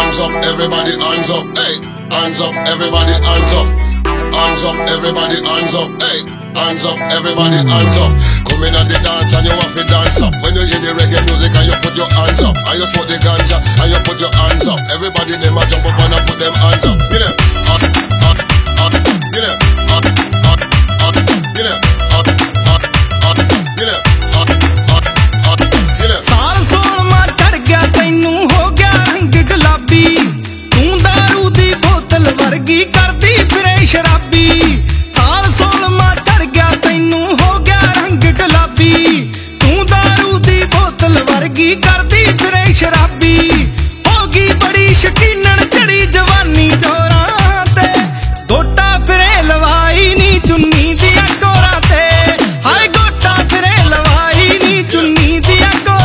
Hands up, everybody, hands up, hey. Hands up, everybody, hands up. Hands up, everybody, hands up, hey. Hands up, everybody, hands up. Come in at the dance and you have to dance up. When you hear the reggae music and you put your hands up, and you smoke the ganja and you put your hands up. Everybody them a jump up and a put them hands up. Get them, get them, get them. साल सोलमा चढ़ गया तैनू हो गया रंग गुलाबी तू दारू दी बोतल वर्गी करदी फिरे शराबी साल सोलमा चढ़ गया तैनू हो गया रंग गुलाबी तू दारू दी बोतल वर्गी करदी फिरे शराबी होगी बड़ी शकीनन चढ़ी जवानी जोरां ते गोटा फिरे लवाई नी चुन्नी दिया कोरा ते हाय गोटा फिरे लवाई नी चुन्नी दिया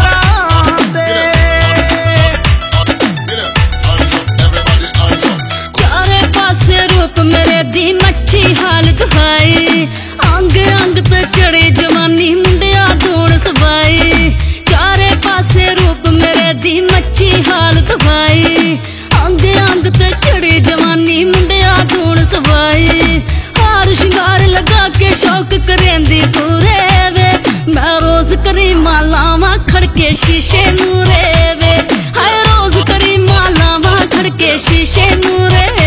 मेरे दी मच्छी हालत हाय अंग अंग ते चढ़े जवानी मुंडिया धोण सवाई चारे पासे रूप मेरे दी मच्छी हालत हाय अंग अंग ते चढ़े जवानी मुंडिया धोण सवाई हार शिंगार लगा के शौक करेंदी पूरे वे मैं रोज करी मालावा खड़के शीशे मूरे वे हाय रोज करी मालावा खड़के शीशे मूरे वे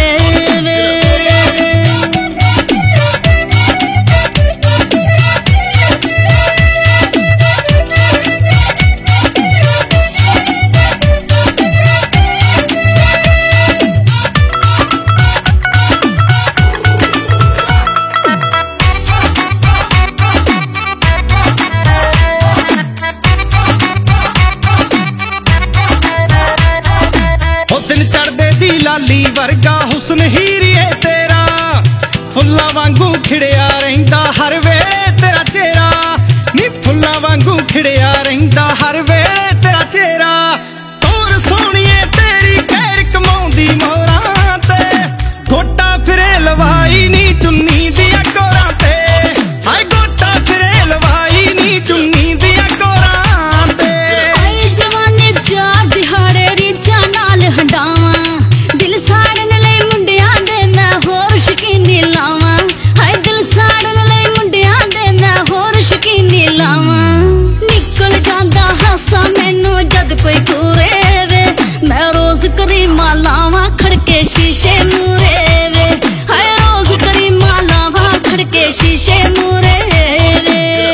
लाली वर्गा हुस्न हीरिए तेरा फुल्ला वांगू खिड़िया रहिंदा हर वेले तेरा चेहरा नी फुल्ला वांगू खिड़िया रहिंदा हर वेले तेरा चेहरा तोर सोहणीए तेरी खैर कमाउंदी मोहरां ते गोटा फिरे लवाई नी चुन्नी दिया कोरां ते हाय गोटा फिरे लवाई नी चुन्नी दिया कोरां ते जवानी जा दिहाड़े रीझां नाल हंडावां दिल साड़न लई मुंडियां दे मैं होर शकीनी लावां हाय दिल साड़न लई मुंडियां दे मैं होर शकीनी लावां निकल जांदा हासा मैनू जद कोई घूरे वे मैं रोज करी मालावां खड़के शीशे मूरे वे हाय रोज करी मालावां खड़के शीशे मूरे वे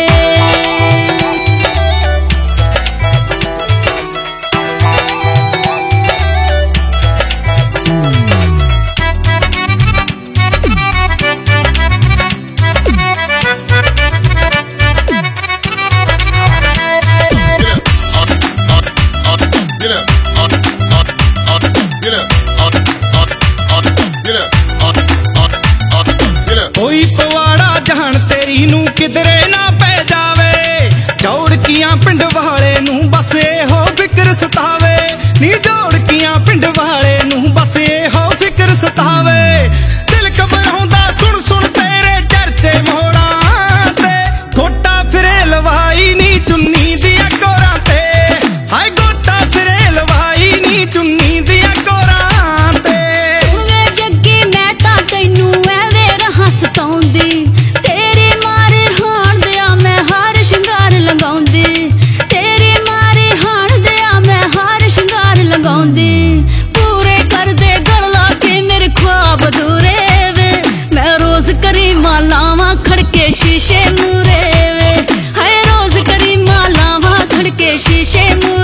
कोई पवाड़ा जहान तेरी नू किधरे ना पै जावे जोड़कियां पिंड वाले नू बस हो फिक्र सतावे नी जोड़कियां पिंड वाले नू बस हो फिक्र सतावे दिल घबराउंदा सुन सुन तेरे चर्चे मोड़ा ते गोटा फिरे लवाई नी चुन्नी दिया कोरां ते हाय गोटा फिरे लवाई नी चुन्नी दिया कोरां ते जग्गी मैं तां तैनू एवे रहां सताउंदी तेरे मारे हाण दिया मैं हार शिंगार लगाउंदी तेरे मारे हाण दिया मैं हार शिंगार लगाउंदी पूरे कर दे गला के मेरे ख्वाब अधूरे वे मैं रोज करी मालावां खड़के शीशे मूरे वे हाय रोज करी मालावां खड़के शीशे मूरे